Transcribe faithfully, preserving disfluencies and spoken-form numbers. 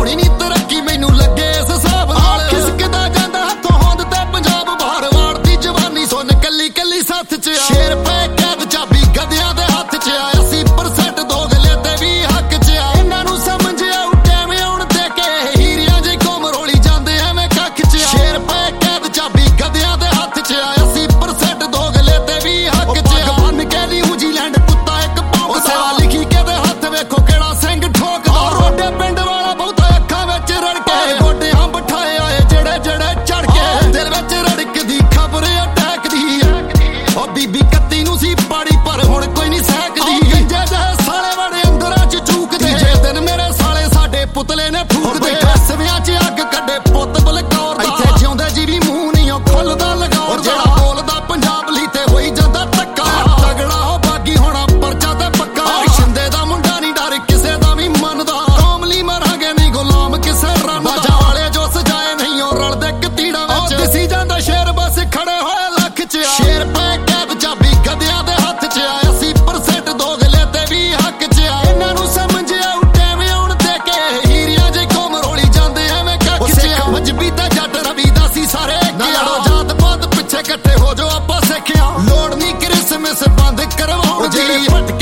ਹੋਣੀ ਨੀ ਤਰੱਕੀ ਮੈਨੂੰ ਲੱਗੇ ਇਸ ਹਿਸਾਬ ਨਾਲ ਖਿਸਕਦਾ ਜਾਂਦਾ ਹੱਥੋਂ ਹੋਂਦ ਤੇ ਪੰਜਾਬ ਬਾਹਰ ਵਾੜਦੀ ਜਵਾਨੀ ਸੁਣ ਕੱਲੀ ਕੱਲੀ ਸੱਥ ਚ ਸ਼ੇਰ ਪੈ ਕੈਦ ਚਾਬੀ ਗਧਿਆਂ ਦੇ ਹੱਥ ਚ ਆ ਅੱਸੀ ਪਰਸੈਂਟ ਦੋਗਲੇ ਤੇ ਵੀ ਹੱਕ ਚ ਆ ਇਹਨਾਂ ਨੂੰ ਸਮਝ ਆਉ ਟਾਈਮ ਆਉਣ ਦੇ ਕੇ ਹੀਰਿਆਂ ਜੇ ਕੋਮ ਰੋਲੀ ਜਾਂਦੇ ਐਵੇਂ ਕੱਖ ਚ ਸ਼ੇਰ ਪੈ ਕੈਦ ਚਾਬੀ ਗਧਿਆਂ ਦੇ ਹੱਥ ਚ ਆ ਅੱਸੀ ਪਰਸੈਂਟ ਦੋਗਲੇ ਤੇ ਵੀ ਹੱਕ ਚ ਆ ਬੰਨ ਕੇ ਨਿਊਜ਼ੀਲੈਂਡ ਕੁੱਤਾ ਇੱਕ ਭੌਂਕਦਾ ਲਿਖੀ ਕੇ ਦੇ ਹੱਥ ਵੇਖੋ ਕਿਹੜਾ ਸਿੰਘ ਠੋਕਦਾ ਰੋਡੇ ਪਿੰਡ ਵਾਲਾ ਬਹੁਤਾ ਅੱਖਾਂ ਵਿੱਚ ਰੜਕੇ ਗੋਡਿਆਂ ਬਿਠਾਏ ਆਏ ਜਿਹੜੇ ਜਿਹੜੇ ਚੜ ਕੇ ਦਿਲ ਵਿੱਚ ਰੜਕਦੀ ਖਬਰ ਅਟੈਕ ਦੀ ਉਹ ਬੀਬੀ ਕੱਤੀ ਨੂੰ ਸੀ ਪਾੜੀ ਪਰ ਹੁਣ ਕੋਈ ਨਹੀਂ ਸਹਿਕਦੀ ਗੰਜੇ ਦੇ ਸਾਲੇ ਵੜੇ ਅੰਦਰਾਂ ਚ ਚੂਕਦੇ ਜੇ ਦਿਨ ਮੇਰੇ ਸਾਲੇ ਸਾਡੇ ਪੁਤਲੇ ਨੇ ਫੂਕਦੇ ਸਵਿਆਂ ਚ ਅੱਗ ਕੱਢੇ ਪੁੱਤ ਬਲਕੌਰ ਦਾ ਇੱਥੇ ਜਿਉਂਦੇ ਜੀ ਵੀ ਮੂੰਹ ਨਹੀਂ ਉਹ ਖੁੱਲਦਾ ਲਗਾਉਰ ਜਿਹੜਾ ਬੋਲਦਾ ਪੰਜਾਬ ਲਈ ਤੇ ਹੋਈ ਜਾਂਦਾ ਧੱਕਾ ਤਗੜਾ ਹੋ ਬਾਗੀ ਹੋਣਾ ਪਰਚਾ ਤੇ ਪੱਕਾ ਸ਼ਿੰਦੇ ਦਾ ਮੁੰਡਾ ਨਹੀਂ ਡਰ ਕਿਸੇ ਦਾ ਵੀ ਮੰਨਦਾ ਕੌਮ ਲਈ ਮਰਾਂਗੇ ਨਹੀਂ ਗੁਲਾਮ ਕਿਸੇ ਰਨ ਦਾ ਵਾਲੇ ਜੋ ਸਜਾਏ ਨਹੀਂ ਉਹ ਰਲਦੇ ਕਤੀੜਾਂ ਵਿੱਚ ਦਿਸੀ ਜਾਂਦਾ ਸ਼ੇਰ ਬਸ ਖੜੇ ਹੋਏ ਲੱਖ ਚ ਸ਼ੇਰ ਪੈ ਕੈਦ ਚਾਬੀ ਗਧਿਆਂ ਦੇ ਹੱਥ ਚ ਆ ਅੱਸੀ ਪਰਸੈਂਟ ਦੋਗਲੇ ਤੇ ਵੀ ਹੱਕ ਚ ਆ ਇਹਨਾਂ ਨੂੰ ਸਮਝ ਆਉ ਟਾਈਮ ਆਉਣ ਦੇ ਕੇ ਹੀਰਿਆਂ ਜੇ ਕੋਮ ਰੋਲੀ ਜਾਂਦੇ ਐਵੇਂ ਕੱਖ ਚ ਆ ਮਜਬੀ ਤੇ ਜੱਟ ਰਵੀਦਾਸੀ ਸਾਰੇ ਨਾਲੋਂ ਜਾਤ ਪਾਤ ਪਿੱਛੇ ਇਕੱਠੇ ਹੋ ਜੋ ਆਪਾਂ ਸਿੱਖਿਆ ਲੋੜ ਨਹੀਂ ਕ੍ਰਿਸਮਸ ਬੰਦ ਕਰਵਾਉਣ ਦੀ